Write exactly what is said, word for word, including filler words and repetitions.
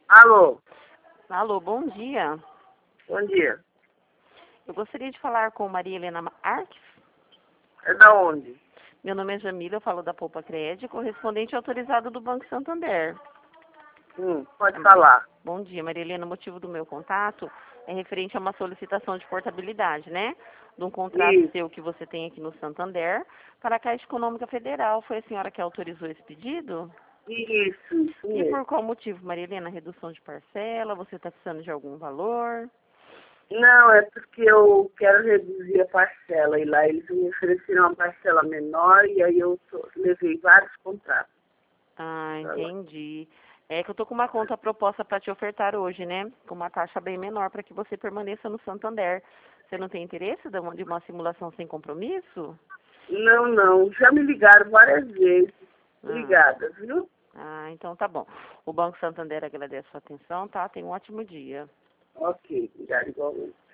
Alô, Alô, bom dia. bom dia. Eu gostaria de falar com Maria Helena Arques. É da onde? Meu nome é Jamila, eu falo da Poupa Crédito, correspondente autorizado do Banco Santander. Hum, pode É, falar. Bom dia, Maria Helena. O motivo do meu contato é referente a uma solicitação de portabilidade, né? De um contrato Isso, seu que você tem aqui no Santander para a Caixa Econômica Federal. Foi a senhora que autorizou esse pedido? isso, isso E por mesmo. qual motivo, Maria Helena? Redução de parcela? Você está precisando de algum valor? Não, é porque eu quero reduzir a parcela e lá eles me ofereceram uma parcela menor e aí eu tô- levei vários contratos Ah, pra lá. entendi. É que eu tô com uma conta proposta para te ofertar hoje, né? Com uma taxa bem menor para que você permaneça no Santander. Você não tem interesse de uma, de uma simulação sem compromisso? Não, não, já me ligaram várias vezes. Ah, Obrigada, viu? ah, então tá bom. O Banco Santander agradece a sua atenção, tá? Tenha um ótimo dia. Ok, obrigada igualmente.